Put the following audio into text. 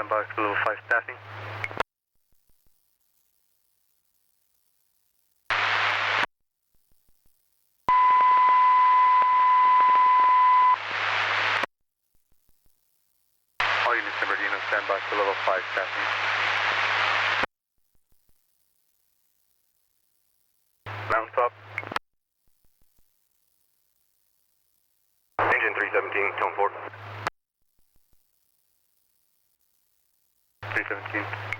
standby for level 5 staffing. All units in Bernardino, standby for level 5 staffing. Mountaintop. Engine 317, tone 4. 317.